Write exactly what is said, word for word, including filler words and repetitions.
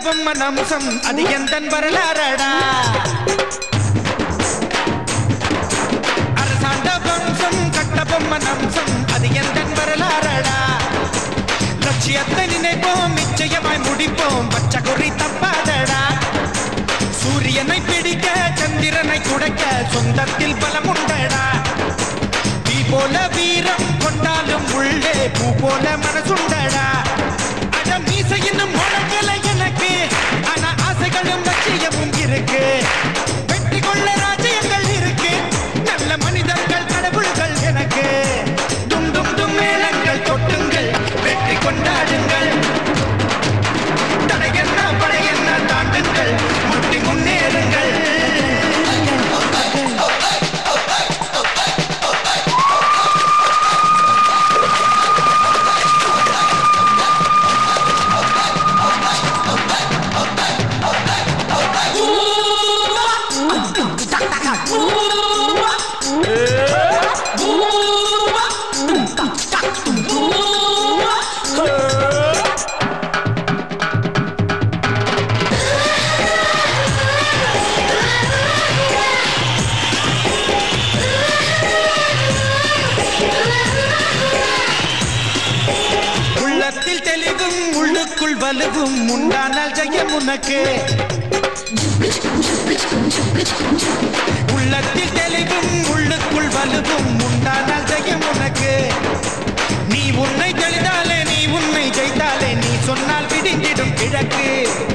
கட்டபொம்மன் அம்சம் அது எந்தன் வரலாறடா அரசாண்ட வம்சம் கட்டபொம்மன் அம்சம் அது எந்தன் வரலாறடா லட்சியத்தை நினைப்போம் நிச்சயமாய் முடிப்போம் பச்சை குறி தப்பாதடா சூரியனை பிடிக்க சந்திரனை குடைக்க சொந்தத்தில் பலம் உண்டடா தீ போல வீரம் கொண்டாலும் உள்ளே பூ போல மனசுண்டடா அட மீசையினும் முழங்கலை எனக்கு ஆனா ஆசைகளும் லட்சியமும் இருக்கு வெற்றி கொள்ள ராஜ்யங்கள் இருக்கு நல்ல மனிதர்கள் கடவுள்கள் எனக்கு டும் டும் டும் மேளங்கள் கொட்டுங்கள் வெற்றி கொண்டாடுங்கள் தடையென்ன படையென்ன தாண்டுங்கள் முட்டி முன்னேறுங்கள் வலுவும் உண்டானால் ஜெயம் உனக்கு உள்ளத்தில் தெளிவும் உள்ளுக்குள் வலுவும் உண்டானால் ஜெயம் உனக்கு நீ உன்னை தெளிந்தாலே நீ உன்னை ஜெயித்தாலே நீ சொன்னால் விடிந்திடும் கிழக்கு